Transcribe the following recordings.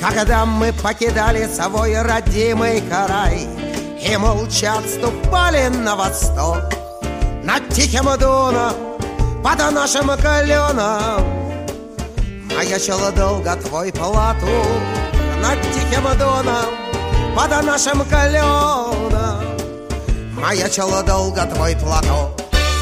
Когда мы покидали свой родимый край и молча отступали на восток, над Тихим Доном, под нашим кленом маячил долго твой платок. Над Тихим Доном, под нашим кленом маячил долго твой платок.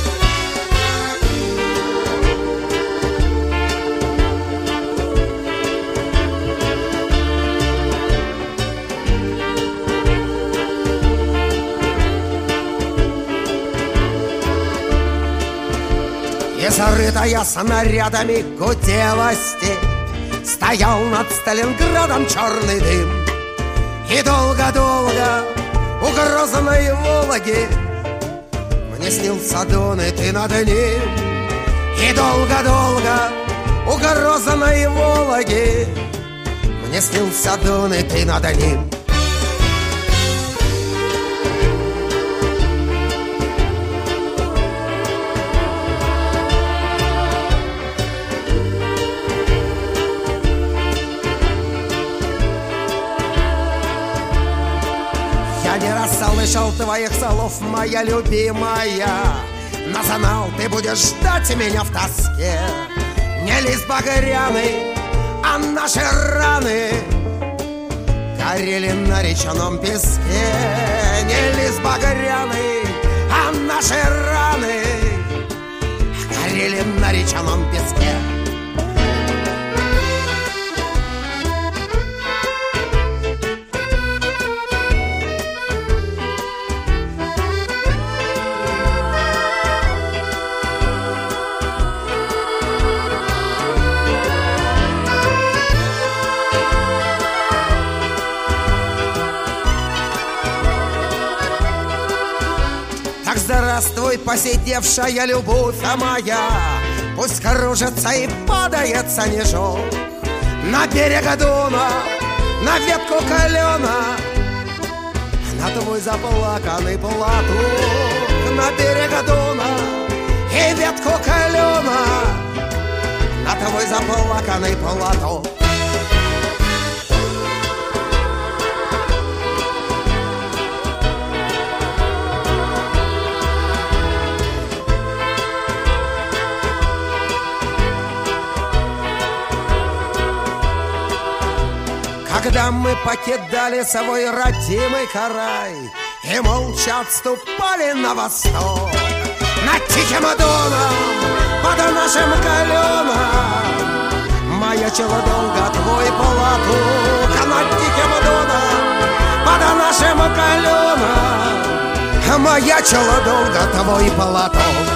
И зарытая снарядами гудела степь, стоял над Сталинградом черный дым. И долго-долго у грозной Вологи мне снился Дон, и ты над ним. И долго-долго у грозной Вологи мне снился Дон, и ты над ним. Я не раз слышал твоих слов, моя любимая, но знал, ты будешь ждать меня в тоске. Не лист багряный, а наши раны горели на речном песке. Не лист багряный, а наши раны горели на речном песке. Так здравствуй, посидевшая любовь моя, пусть кружится и падает снежок на берег Дона, на ветку клена, на твой заплаканный платок. На берег Дона и ветку клена, на твой заплаканный платок. Когда мы покидали свой родимый край и молча отступали на восток, над Тихим Доном, под нашим кленом маячил долго твой платок. Над Тихим Доном, под нашим кленом маячил долго твой платок.